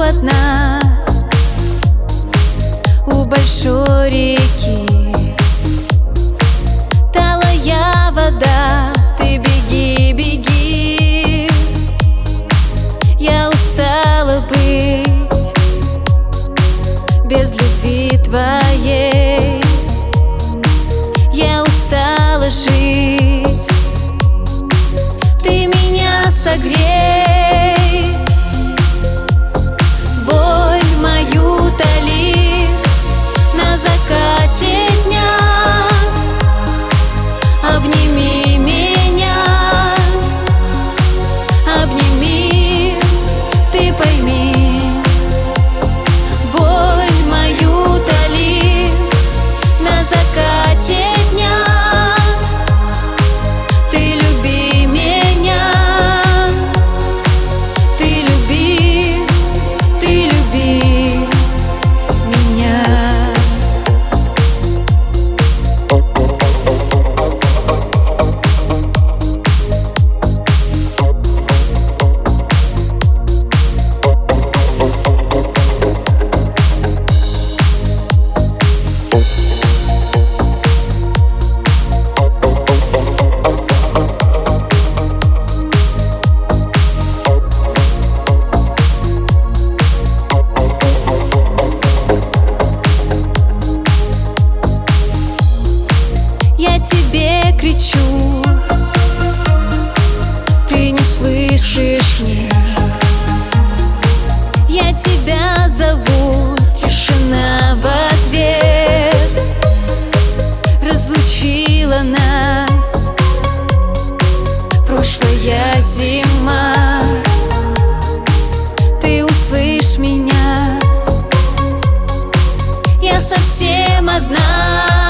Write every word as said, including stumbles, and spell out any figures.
одна у большой реки. Талая вода, ты беги, беги. Я устала быть без любви твоей. Я устала жить, ты меня согрей. Боль мою толи на закате дня. Обними меня, обними, ты пойми. Боль мою толи на закате дня. Ты люби меня, ты люби, ты люби меня. Я тебе кричу, ты не слышишь, нет. Я тебя зову, тишина в ответ. Разлучила нас прошлая зима. Ты услышь меня, я совсем одна.